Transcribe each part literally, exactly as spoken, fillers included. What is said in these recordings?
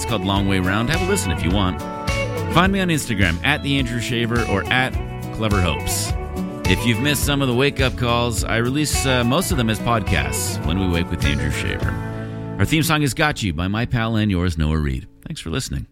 It's called Long Way Round. Have a listen if you want. Find me on Instagram, at The Andrew Shaver, or at Clever Hopes. If you've missed some of the wake-up calls, I release uh, most of them as podcasts when we wake with Andrew Shaver. Our theme song is Got You by my pal and yours, Noah Reed. Thanks for listening.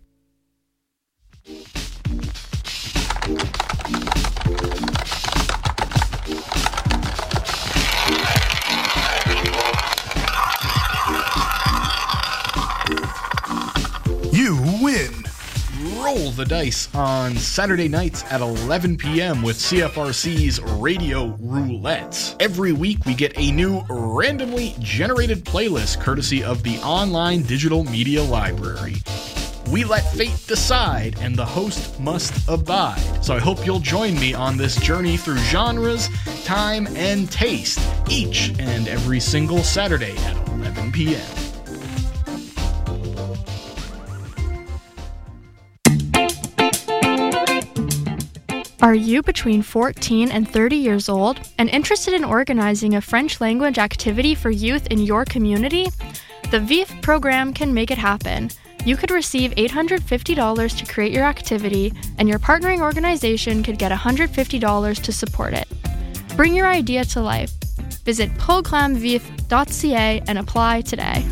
You win. Roll the dice on Saturday nights at eleven p.m. with C F R C's Radio Roulette. Every week we get a new randomly generated playlist courtesy of the online digital media library. We let fate decide, and the host must abide. So I hope you'll join me on this journey through genres, time, and taste, each and every single Saturday at eleven p.m. Are you between fourteen and thirty years old and interested in organizing a French language activity for youth in your community? The V I F program can make it happen. You could receive eight hundred fifty dollars to create your activity, and your partnering organization could get one hundred fifty dollars to support it. Bring your idea to life. Visit programme vif dot c a and apply today.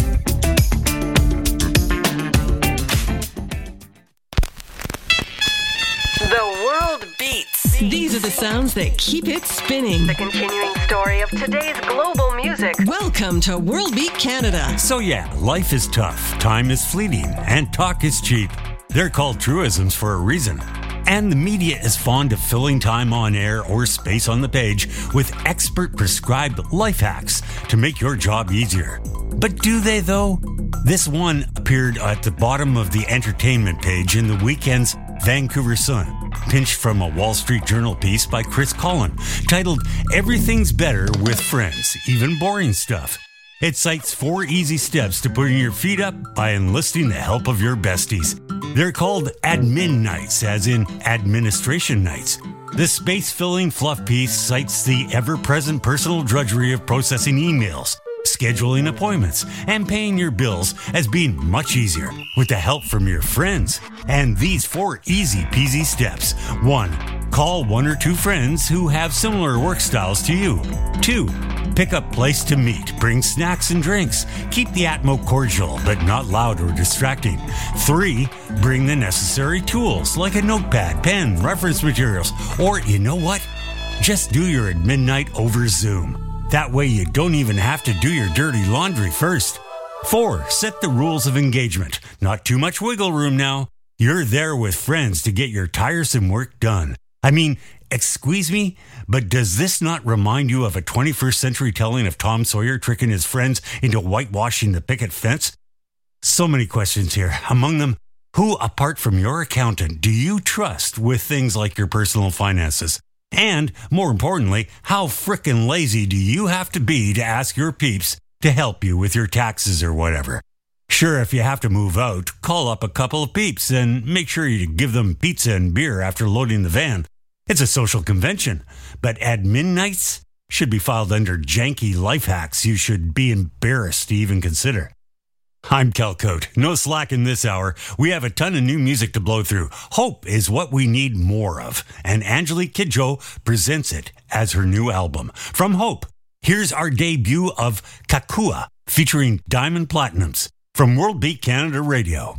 The world beats. These are the sounds that keep it spinning. The continuing story of today's global music. Welcome to World Beat Canada. So yeah, life is tough, time is fleeting, and talk is cheap. They're called truisms for a reason. And the media is fond of filling time on air or space on the page with expert prescribed life hacks to make your job easier. But do they though? This one appeared at the bottom of the entertainment page in the weekend's Vancouver Sun, pinched from a Wall Street Journal piece by Chris Collin, titled Everything's Better with Friends, Even Boring Stuff. It cites four easy steps to putting your feet up by enlisting the help of your besties. They're called admin nights, as in administration nights. The space-filling fluff piece cites the ever-present personal drudgery of processing emails, scheduling appointments, and paying your bills as being much easier with the help from your friends. And these four easy-peasy steps. One, call one or two friends who have similar work styles to you. Two, pick a place to meet, bring snacks and drinks. Keep the atmo cordial, but not loud or distracting. Three, bring the necessary tools like a notepad, pen, reference materials, or you know what? Just do your admin night over Zoom. That way you don't even have to do your dirty laundry first. Four, set the rules of engagement. Not too much wiggle room now. You're there with friends to get your tiresome work done. I mean, excuse me, but does this not remind you of a twenty-first century telling of Tom Sawyer tricking his friends into whitewashing the picket fence? So many questions here. Among them, who apart from your accountant do you trust with things like your personal finances? And, more importantly, how frickin' lazy do you have to be to ask your peeps to help you with your taxes or whatever? Sure, if you have to move out, call up a couple of peeps and make sure you give them pizza and beer after loading the van. It's a social convention. But admin nights should be filed under janky life hacks you should be embarrassed to even consider. I'm Cal Cote. No slack in this hour. We have a ton of new music to blow through. Hope is what we need more of. And Angelique Kidjo presents it as her new album. From Hope, here's our debut of Kakua, featuring Diamond Platinums from World Beat Canada Radio.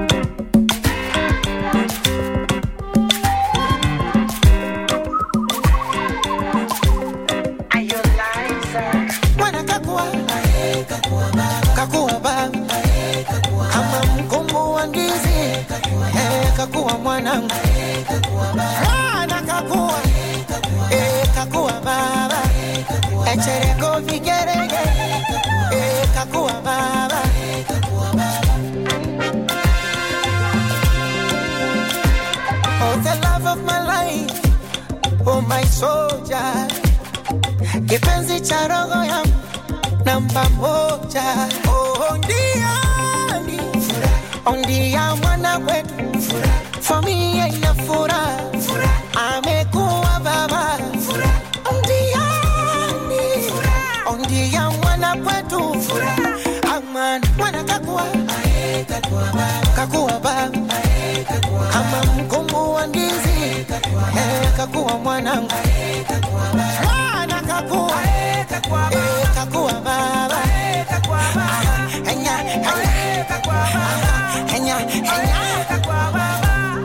Kakua mwanangu, mwana kakua, eh kakua baba, echereko vigerege, eh kakua baba. Oh, the love of my life, oh my soldier, kipenzi cha roho yangu, namba moja. Oh ndiani, oh ndia mwana wetu. For me ina furaha, amekuwa baba, ndiani, ondia mwana kwetu, amani mwana kakua, kakuwa baba, kama mkungu wa ndizi, kakuwa mwanangu, mwana kakuwa, kakuwa baba, henya, henya, henya, henya, kakuwa baba.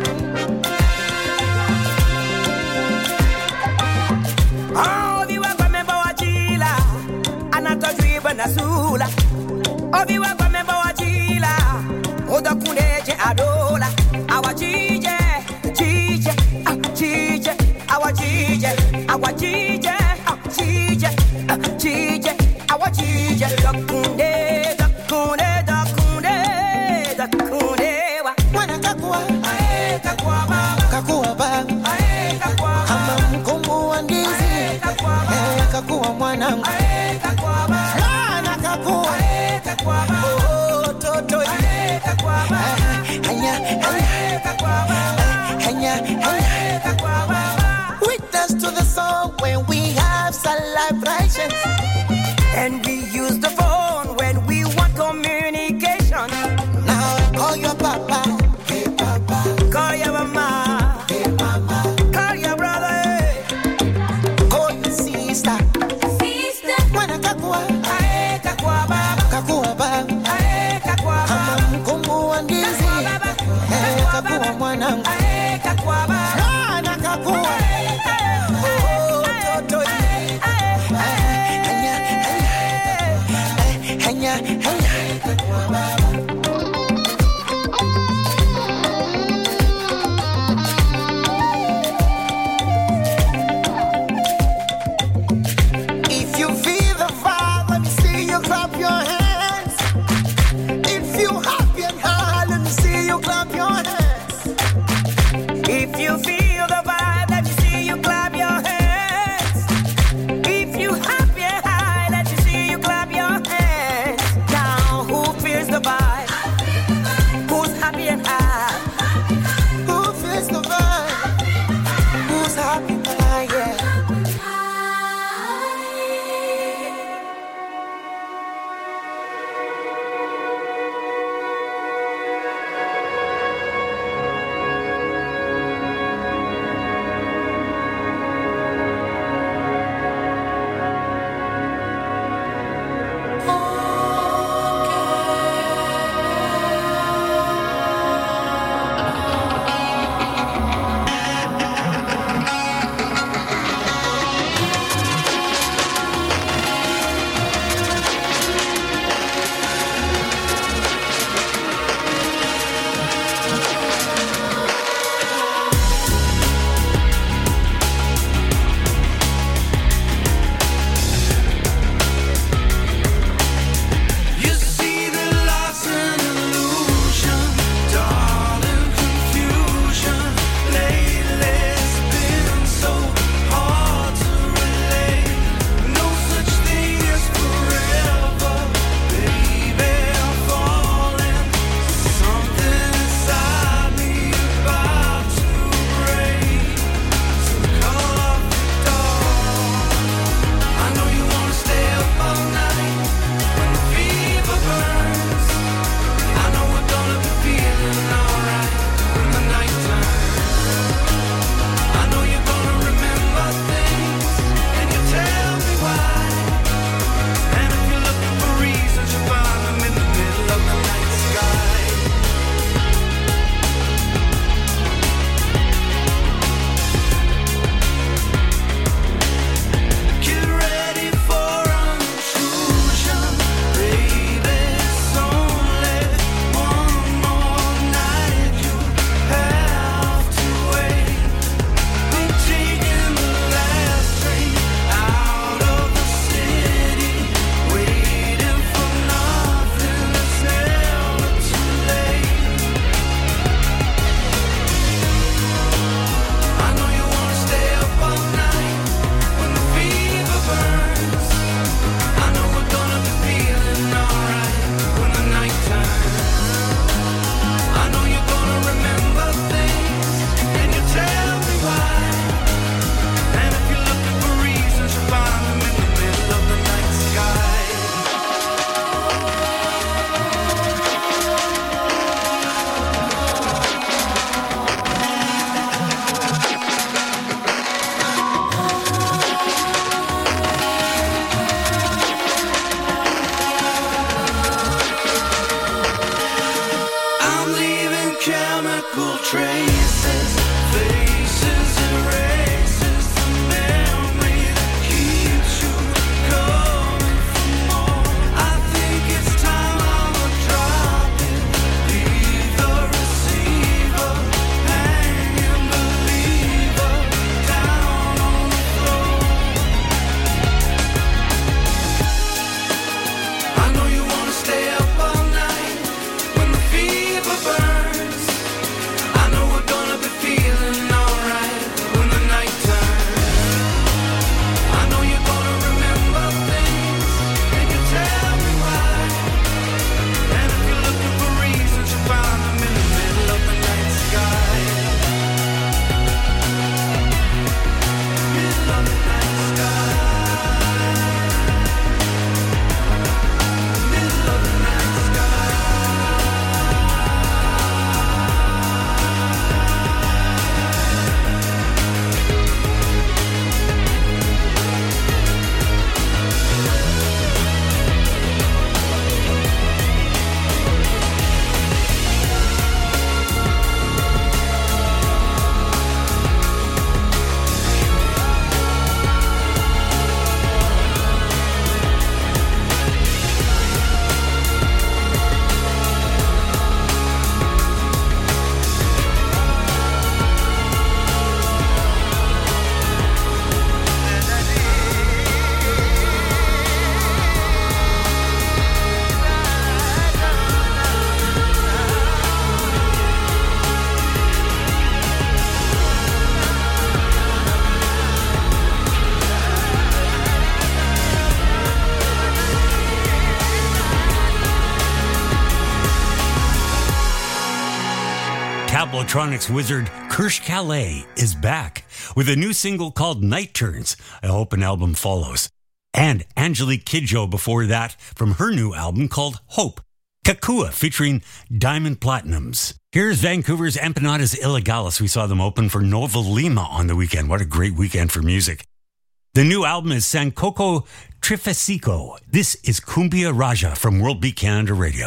Oh, viwa kwa memba wa jila, anatojwiba na sula. Oh, viwa kwa memba wa jila, oda kuneje adola. Awa jije, jije, ah, jije, awa jije, awa jije, ah, jije, ah, jije, awa jije. Dakunde, dakunde, dakunde, dakunde wa. Mwana kakuwa, ae kakuwa baba, kakuwa baba, ae kakuwa baba. kama mkungu wa ndizi, kakuwa mwanangu, Ae kakuwa baba, mwana kakuwa, ae kakuwa baba. oh toto, Ae kakuwa baba, henya, henya, ae kakuwa baba. henya, henya. Witness to the song when we have celebrations, And we use the phone when we want communication. now call your papa, hey papa, Call your mama, hey mama, call your brother, call your sister, sister. mwana kakuwa, Ae kakuwa baba, kakuwa baba, ae kakuwa kama baba. mkungu wa ndizi, kakuwa mwanangu, Ae kakuwa baba, mwana kakuwa, oh toto, henya, henya, Cool traces, faces erases the memory that keeps you coming for more. I think it's time I would drop it, leave the receiver, hanging believer down on the floor. I know you wanna stay up all night when the fever burns. I know we're gonna be feeling alright when the night turns. I know you're gonna remember things, and you tell me why. And if you're looking for reasons, you find them in the middle of the night sky. Middle of the night sky. Middle of the night sky. Electronics wizard Kirsch Calais is back with a new single called Night Turns. I hope an album follows. And Angelique Kidjo before that from her new album called Hope. Kakua featuring Diamond Platinums. Here's Vancouver's Empanadas Ilegales. We saw them open for Nova Lima on the weekend. What a great weekend for music. The new album is Sancoco Trifesico. This is Cumbia Raja from World Beat Canada Radio.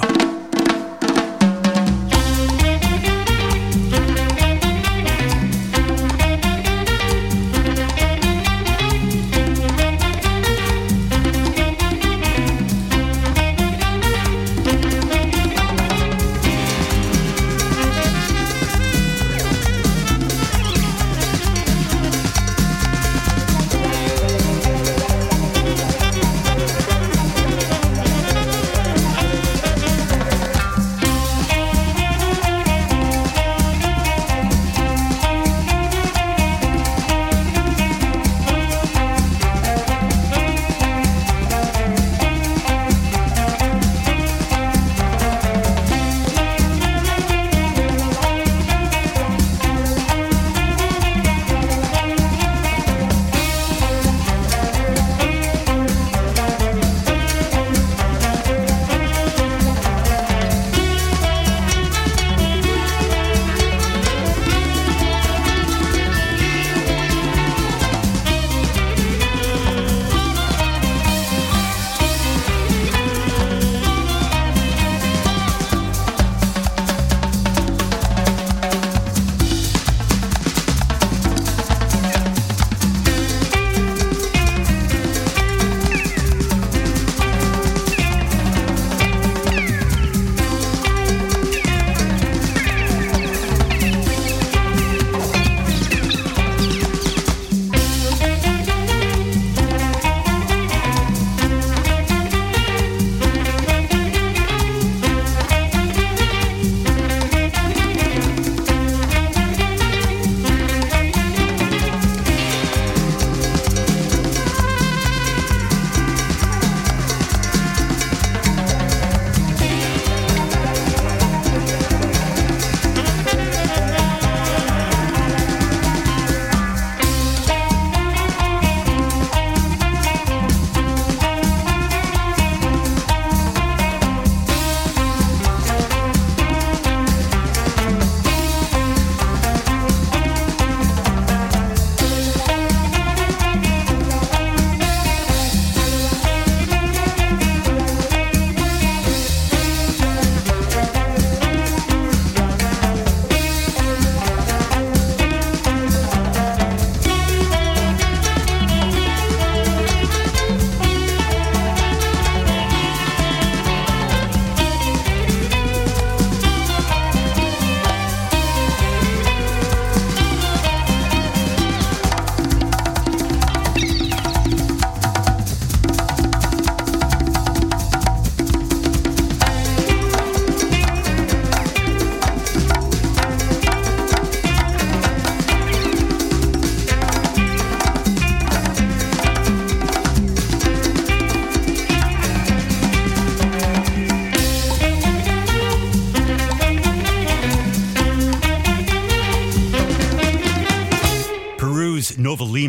Thank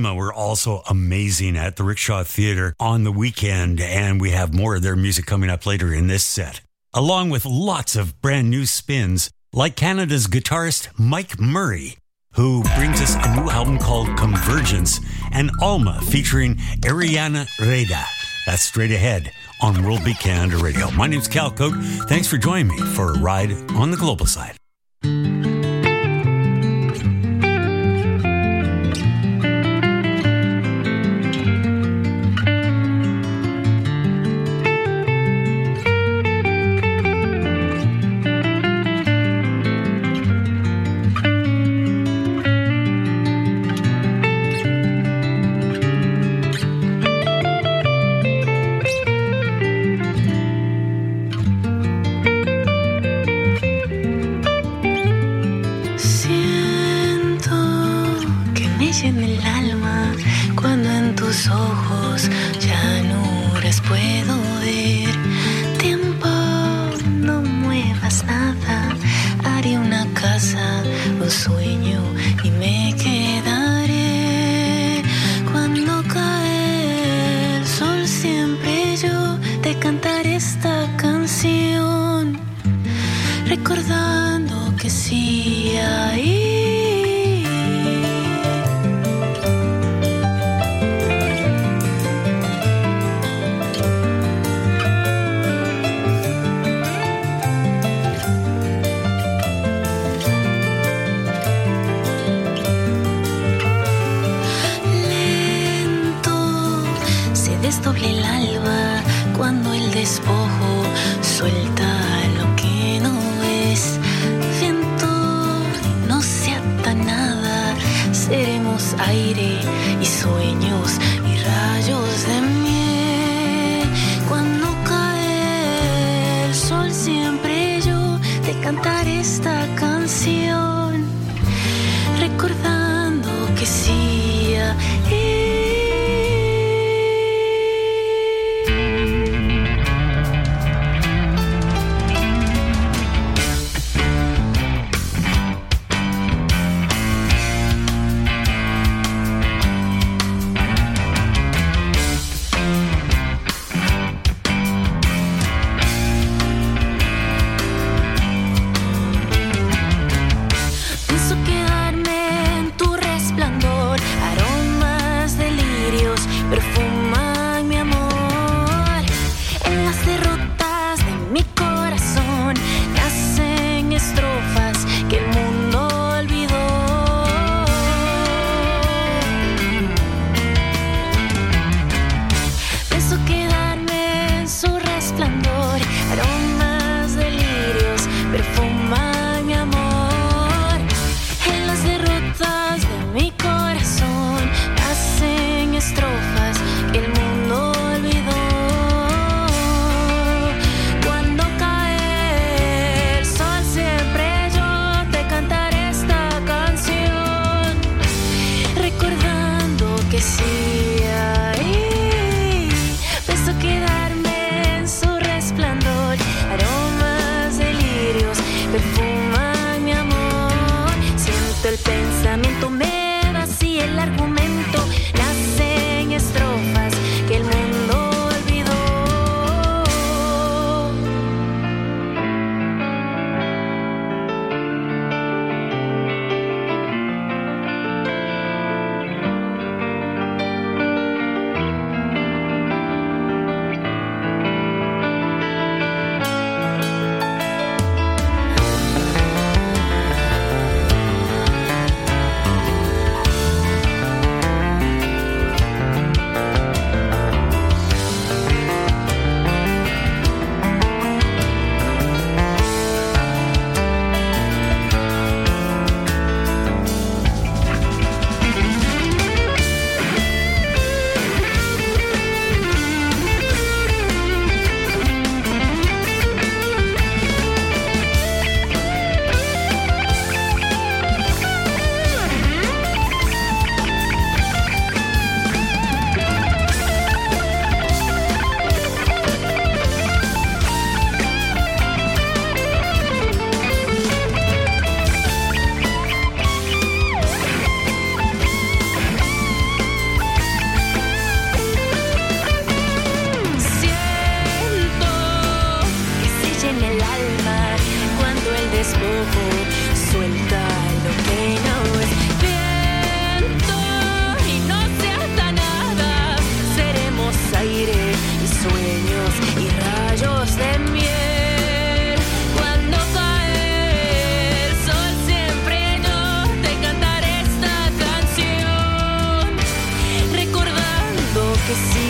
Alma were also amazing at the Rickshaw Theatre on the weekend, and we have more of their music coming up later in this set, along with lots of brand new spins, like Canada's guitarist Mike Murray, who brings us a new album called Convergence, and Alma featuring Ariana Reda. That's straight ahead on World Beat Canada Radio. My name's Cal Coke. Thanks for joining me for a ride on the global side. En el alma cuando en tus ojos llanuras puedo ver. Tiempo, no muevas nada, haré una casa, un sueño y me quedaré. Cuando cae el sol siempre yo te cantaré esta canción, recordando que sí hay. Desdoble el alba cuando el despojo suelta lo que no es. Viento, no se ata nada, seremos aire y sueños y rayos de miel. Cuando cae el sol siempre yo te cantaré esta canción, recordando que sí hay. despojo, suelta lo que no es viento y no se ata nada. Seremos aire y sueños y rayos de miel. Cuando cae el sol siempre yo te cantaré esta canción, recordando que sí.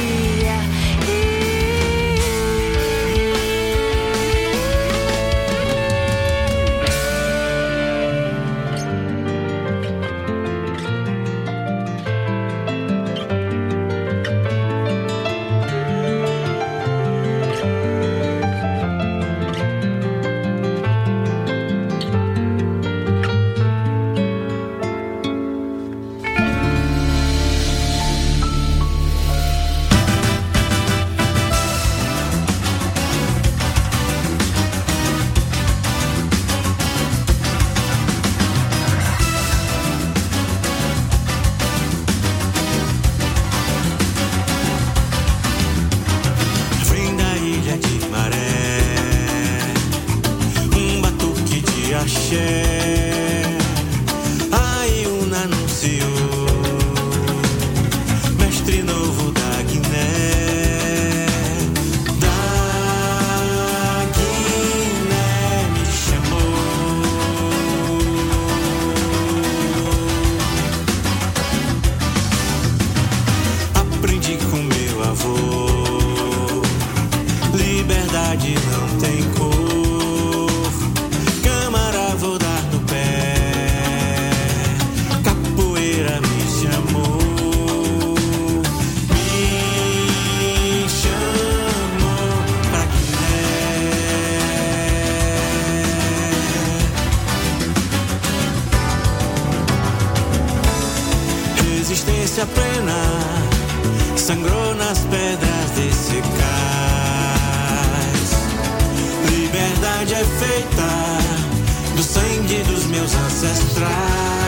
Resistência plena sangrou nas pedras desse cais. Liberdade é feita do sangue dos meus ancestrais.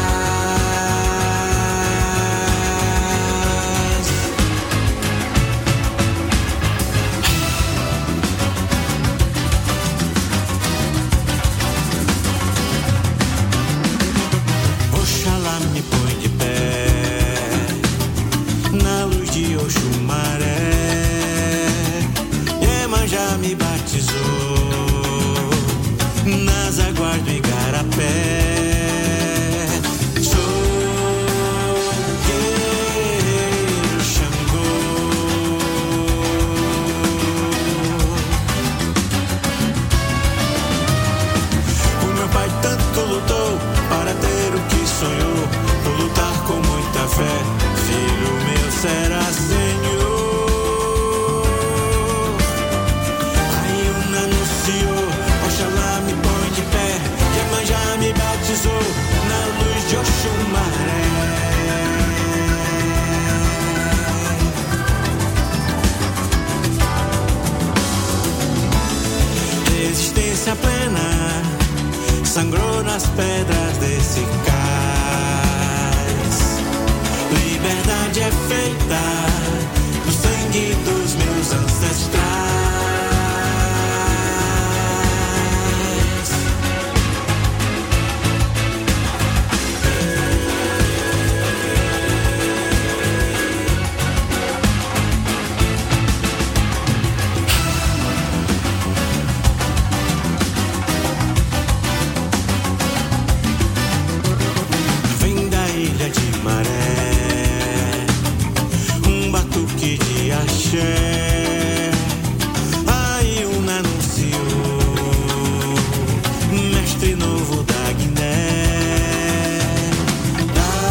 Oxalá me põe de pé na luz de Oxumaré. Iemanjá me batizou nas águas do Igarapé. Sou guerreiro Xangô. O meu pai tanto lutou para ter o que sonhou. Vou lutar com muita fé, filho meu será Senhor. Aiuna anunciou, Oxalá me põe de pé. Iemanjá me batizou na luz de Oxumaré. Resistência plena sangrou nas pedras desse cais. Liberdade é feita do sangue dos meus ancestrais. Vem da ilha de Maré, um batuque de axé. Aiuna anunciou, mestre novo da Guiné. Da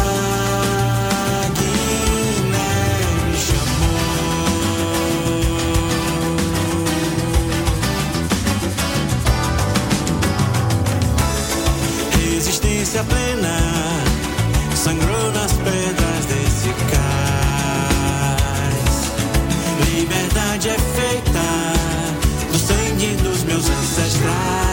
Guiné me chamou. Resistência plena sangrou nas pedras desse cais. Liberdade é feita do sangue dos meus ancestrais.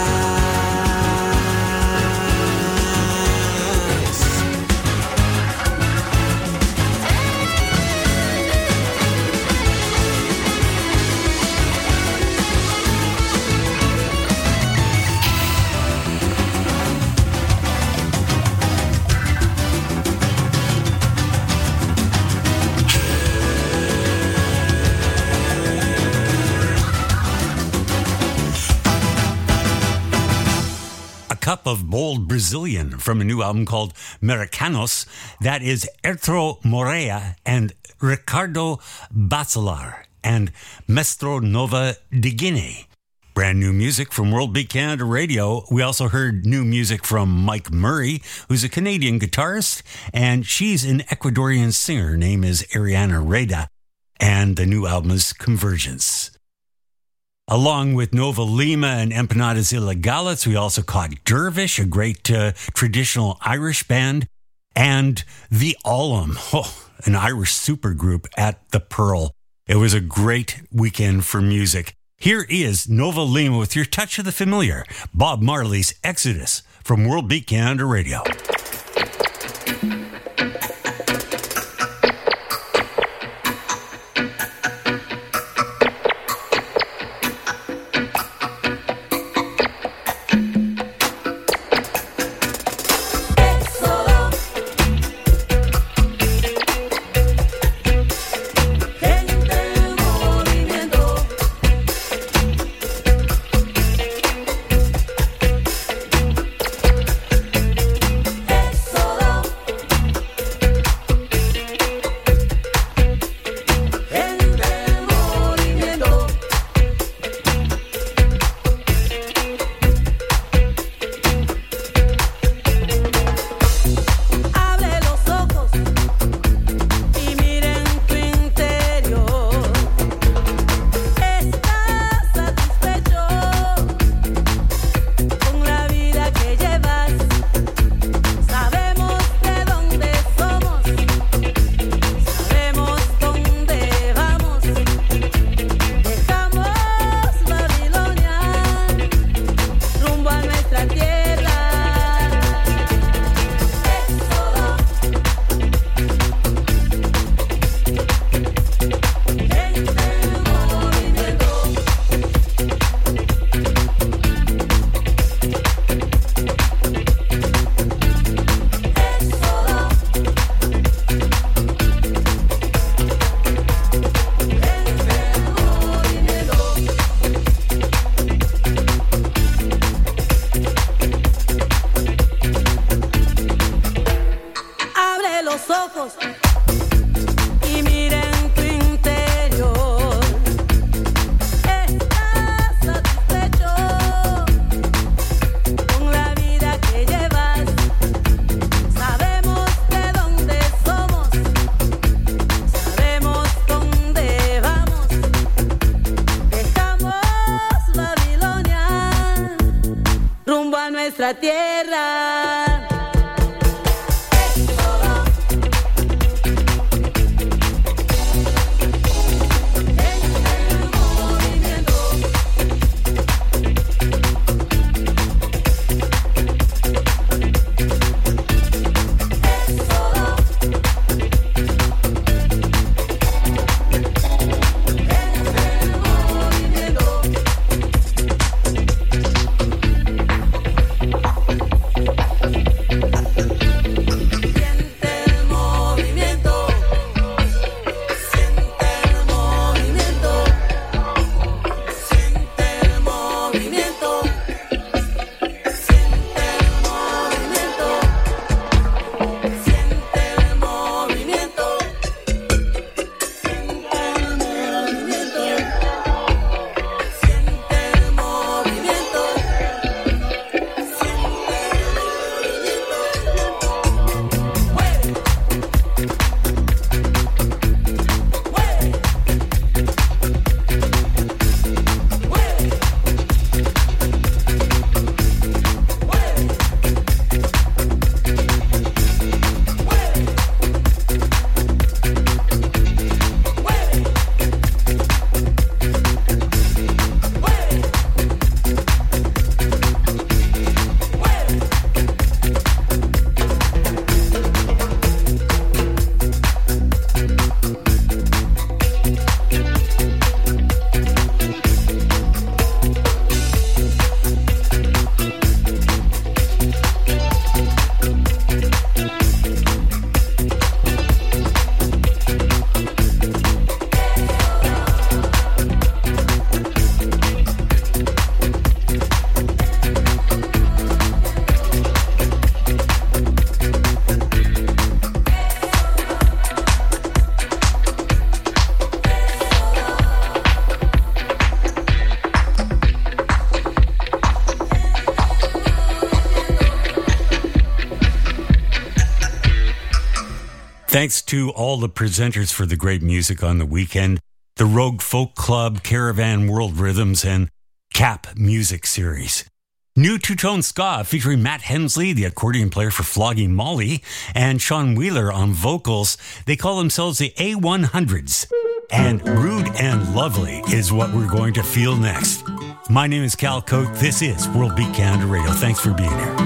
up of bold Brazilian from a new album called Americanos. That is Ertro Moreira and Ricardo Bacelar and Mestro Nova de Guinea. Brand new music from World Beat Canada Radio. We also heard new music from Mike Murray, who's a Canadian guitarist, and she's an Ecuadorian singer. Her name is Ariana Reda, and the new album is Convergence. Along with Nova Lima and Empanadas Ilegales, we also caught Dervish, a great uh, traditional Irish band, and The Ollum, oh, an Irish supergroup at the Pearl. It was a great weekend for music. Here is Nova Lima with your touch of the familiar, Bob Marley's Exodus from World Beat Canada Radio. nuestra tierra. Thanks to all the presenters for the great music on the weekend, the Rogue Folk Club, Caravan World Rhythms, and Cap Music Series. New two-tone ska featuring Matt Hensley, the accordion player for Flogging Molly, and Sean Wheeler on vocals. They call themselves the A one hundreds. And Rude and Lovely is what we're going to feel next. My name is Cal Cote. This is World Beat Canada Radio. Thanks for being here.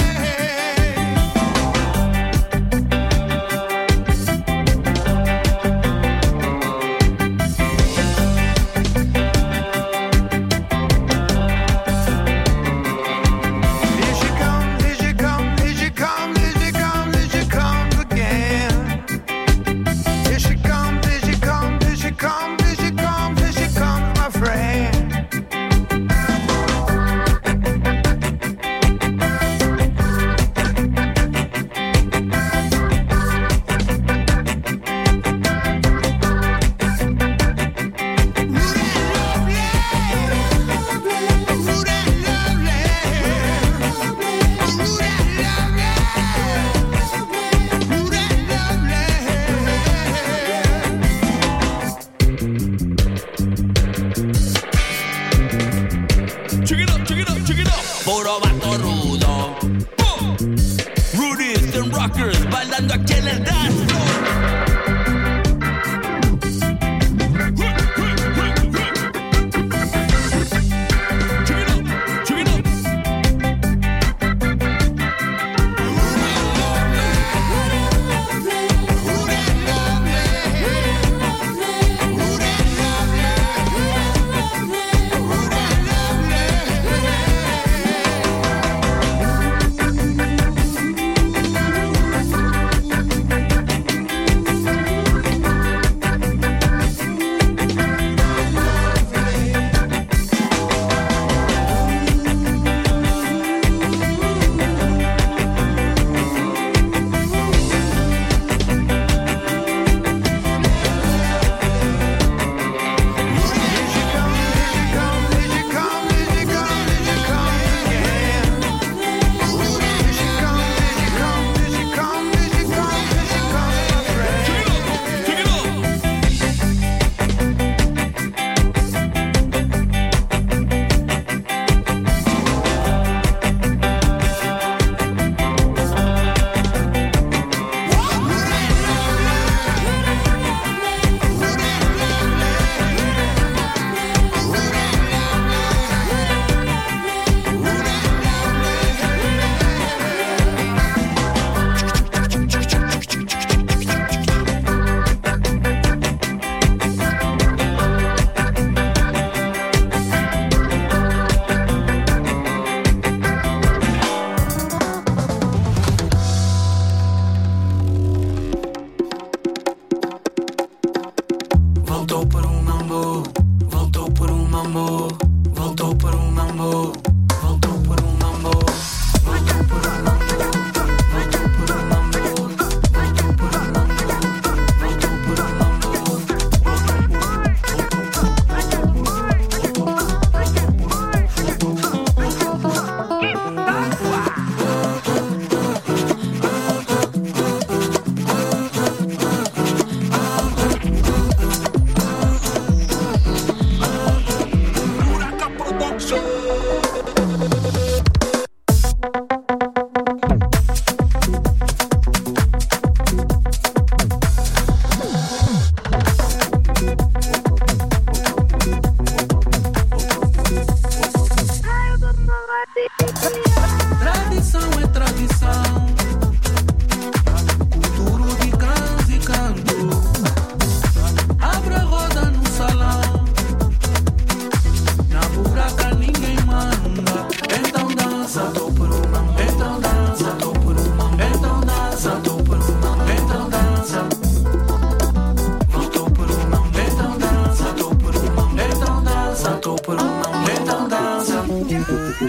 Lovely.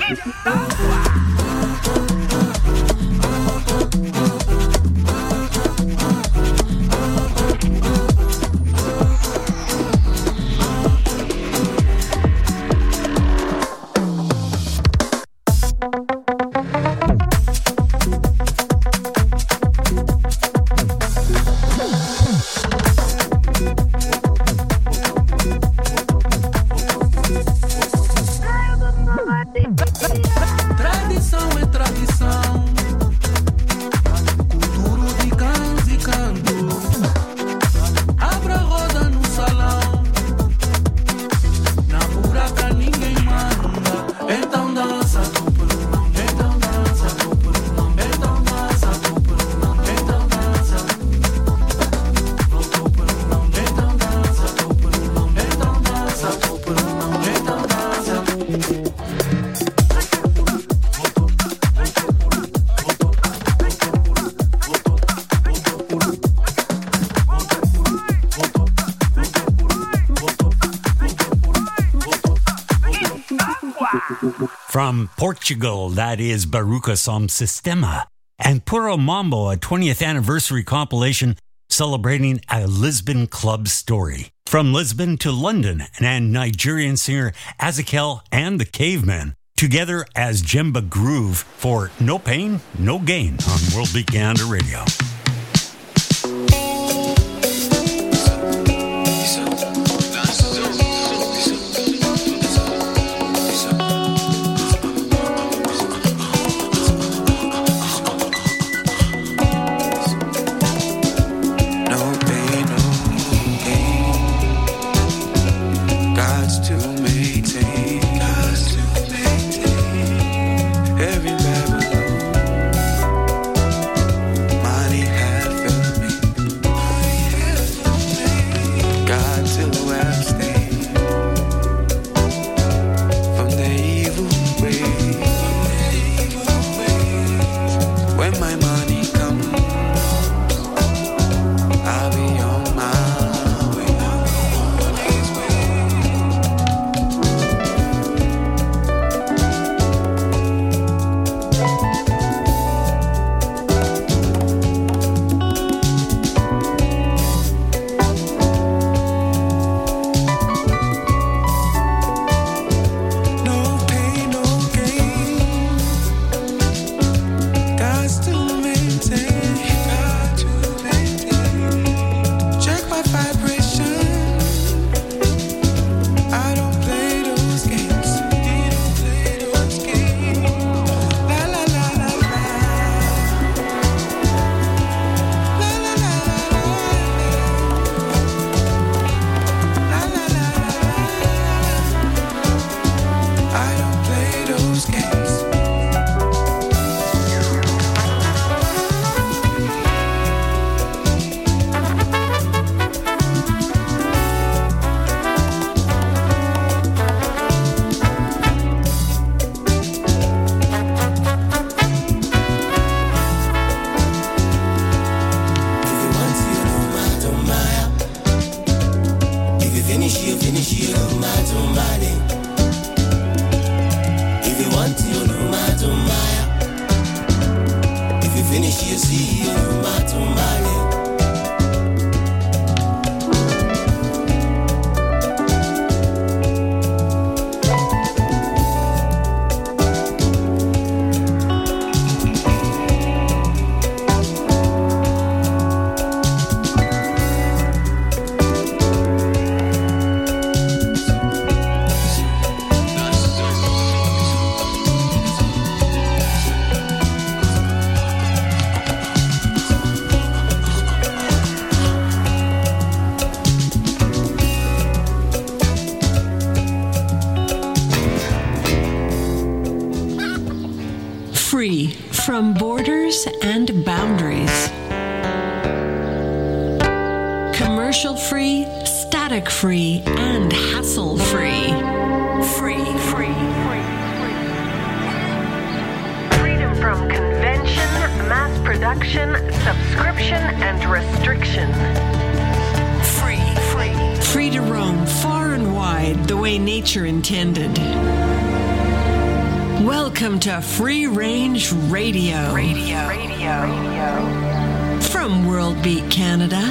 From Portugal, that is Baruca Som Sistema. And Puro Mambo, a twentieth anniversary compilation celebrating a Lisbon club story. From Lisbon to London, and Nigerian singer Azakel and the Cavemen, together as Jemba Groove for No Pain, No Gain on World Beat Canada Radio. Free from borders and boundaries. Commercial free, static free, and hassle free. Free, free, free, free. Freedom from convention, mass production, subscription, and restriction. Free, free. Free to roam far and wide the way nature intended. Welcome to Free Range Radio. Radio. Radio. Radio. From World Beat Canada.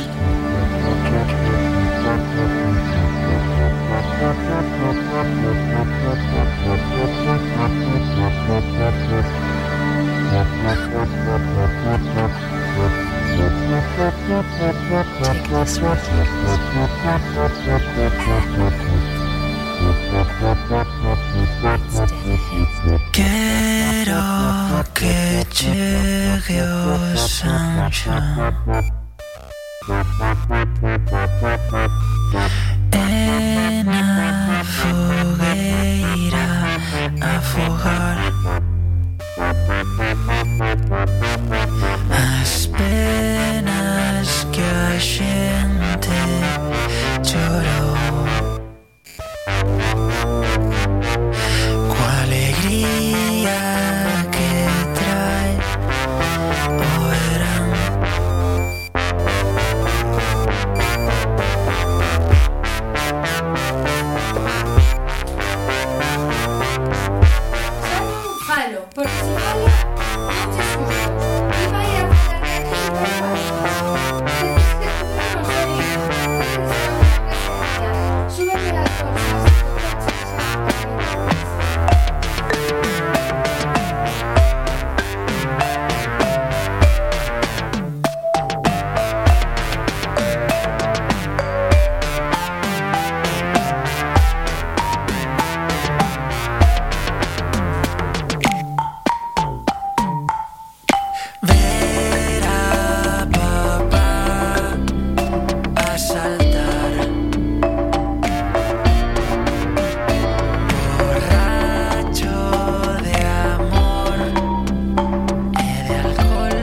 Take this with Quiero que llegue Osancha en la fogueira afogar as penas que a gente chorou. Com a alegria que trae o verão. Jalo, porque si jala, muchos sustos. Y va a ir a volar de aquí por favor. Tienes que comer los oídos. Súbete las cosas. Ver a papá a saltar, borracho de amor y de alcohol.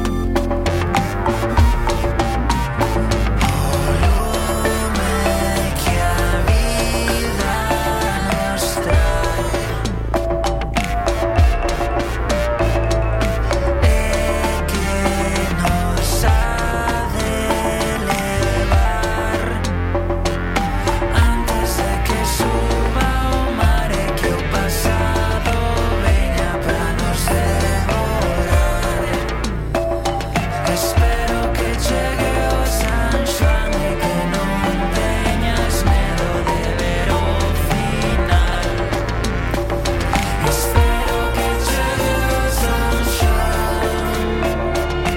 Volume que a vida nos trae. Que nos ha de elevar antes de que suba o mare, que o pasado venha para nos devorar. Espero que chegue o San Xoán e que non teñas medo de ver o final. Espero que chegue o San Xoán.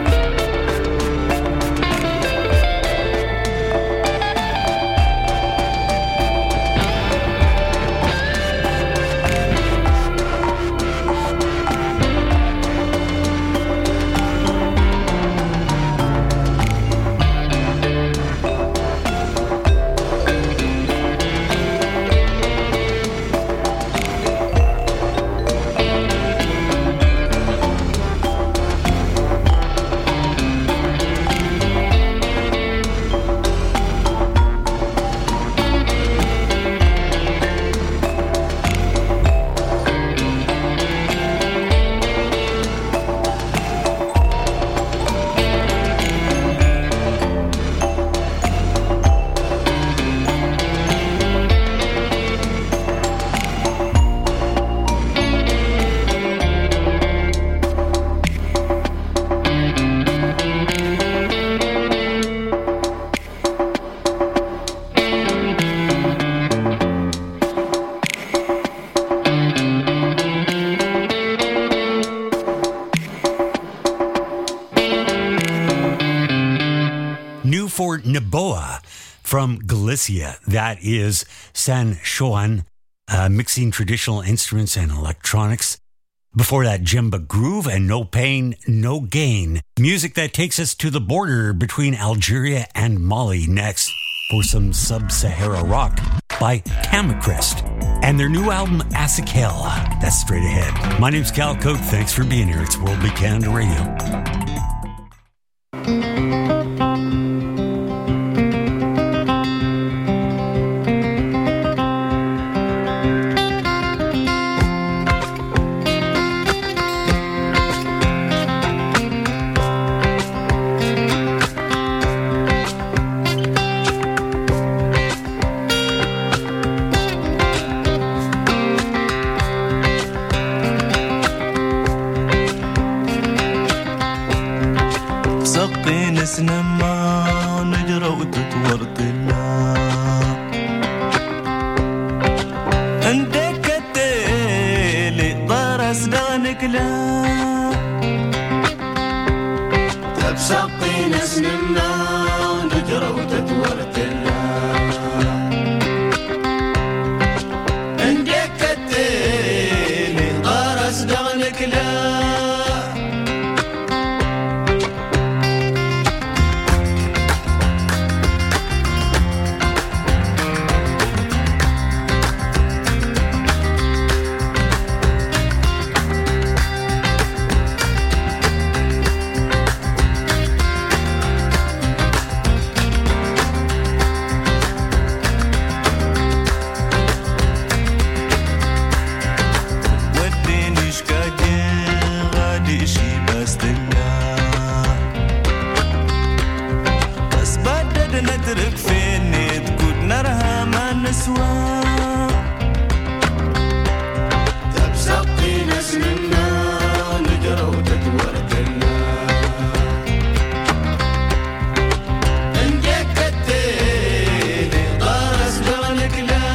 Newfort Naboa from Galicia. That is San Xoán, uh, mixing traditional instruments and electronics. Before that, Djemba Groove and No Pain, No Gain. Music that takes us to the border between Algeria and Mali next for some sub-Sahara rock by Kamachrist and their new album Asakel. That's straight ahead. My name's Cal Cote. Thanks for being here. It's World Beat Canada Radio. نسوان تبسقي نسمنا نقرا وتتورتنا عندك التاني ضارس دونك لا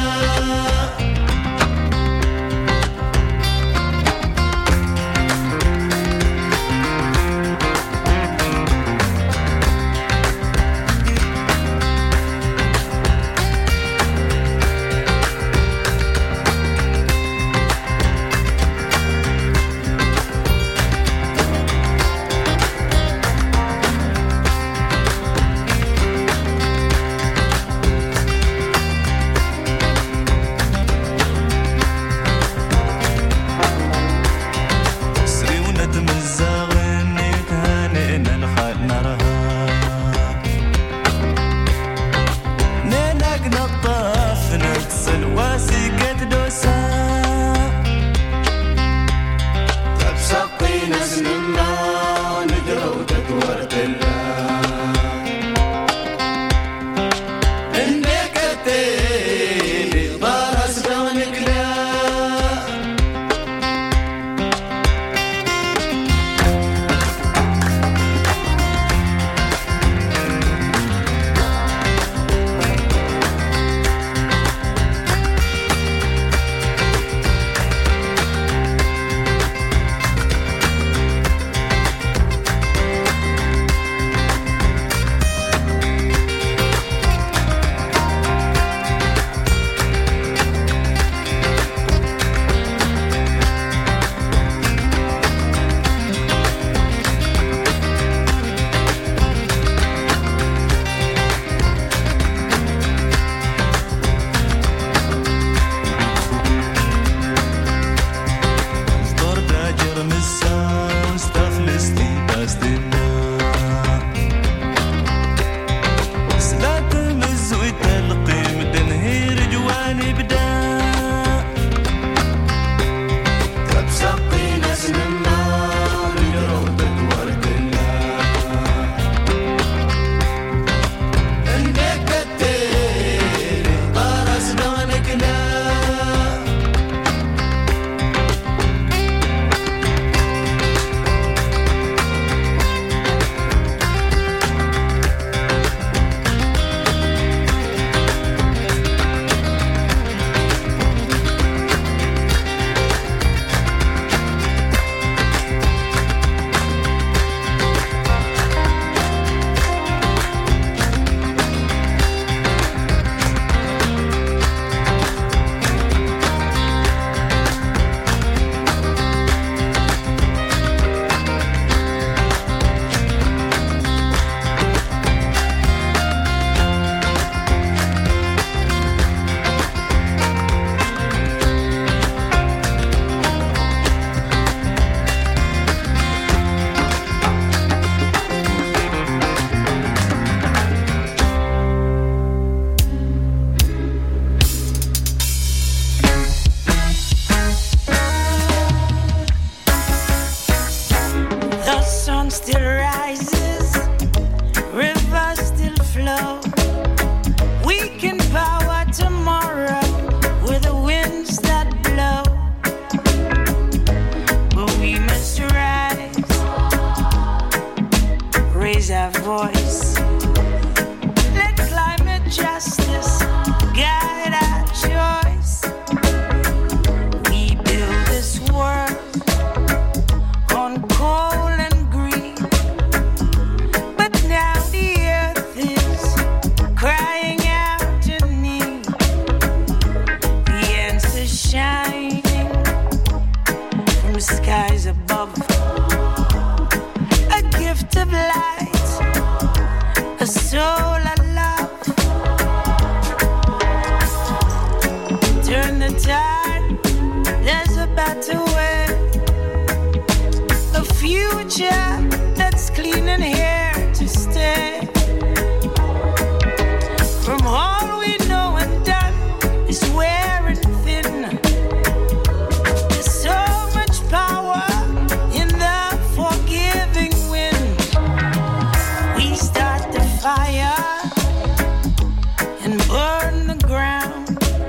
fire and burn the ground.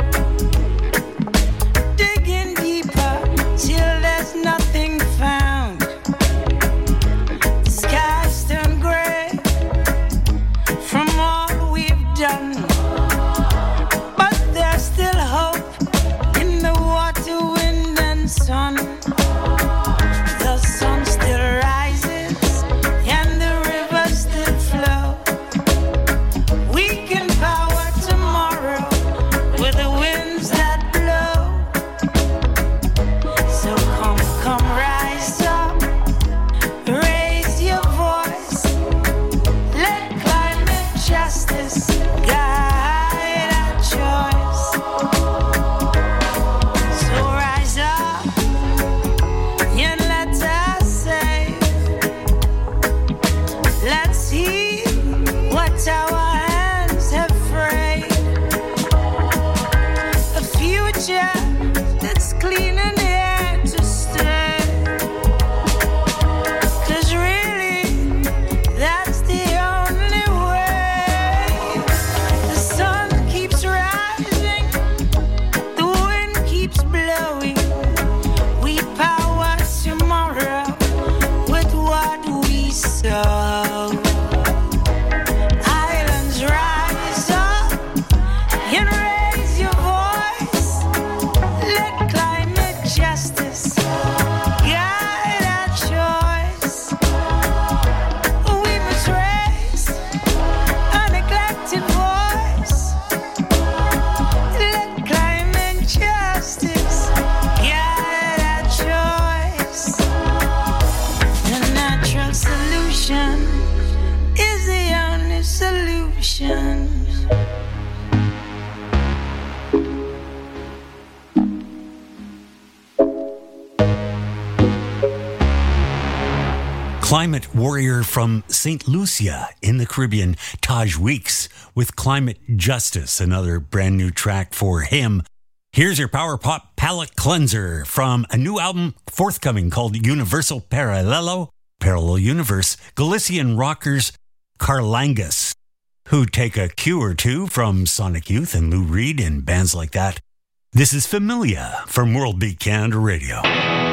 climate warrior from Saint Lucia in the Caribbean, Taj Weeks, with Climate Justice, another brand new track for him. Here's your power pop palette cleanser from a new album forthcoming called Universal Paralelo, Parallel Universe, Galician rockers Carlangas, who take a cue or two from Sonic Youth and Lou Reed and bands like that. This is Familia from World Beat Canada Radio.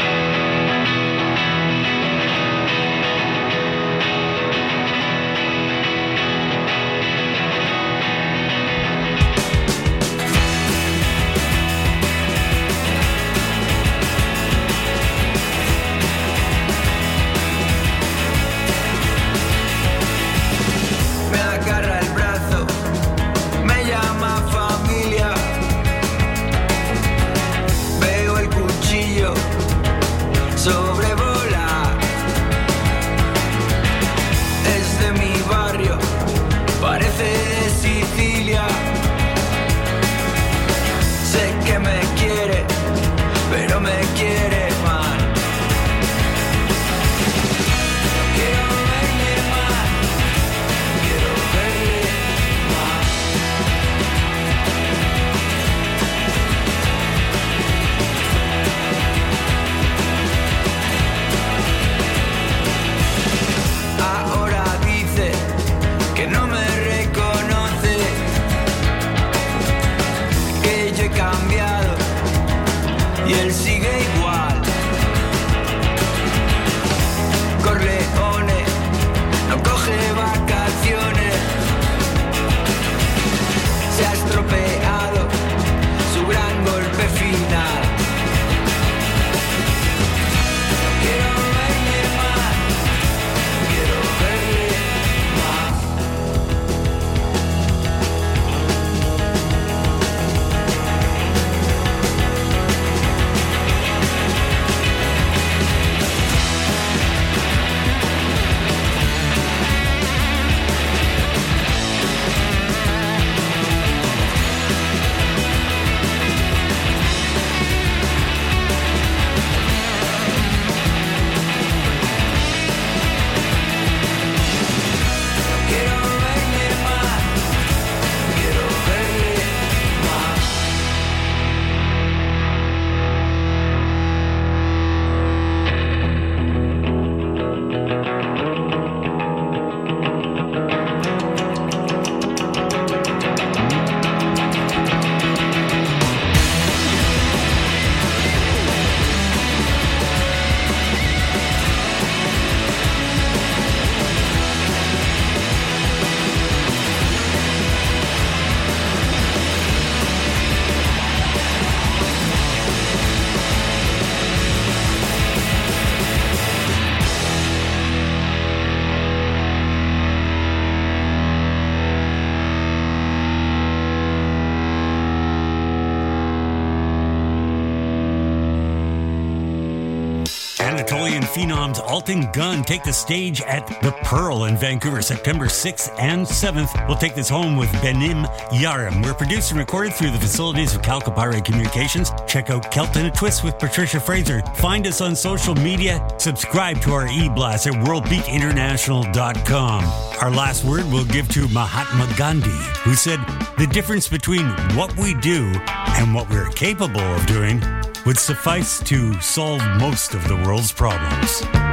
Anatolian phenoms Alton Gunn take the stage at The Pearl in Vancouver, September sixth and seventh. We'll take this home with Benim Yarim. We're produced and recorded through the facilities of Calcapire Communications. Check out Celt in a Twist with Patricia Fraser. Find us on social media. Subscribe to our e-blast at world beat international dot com. Our last word we'll give to Mahatma Gandhi, who said, "The difference between what we do and what we're capable of doing would suffice to solve most of the world's problems."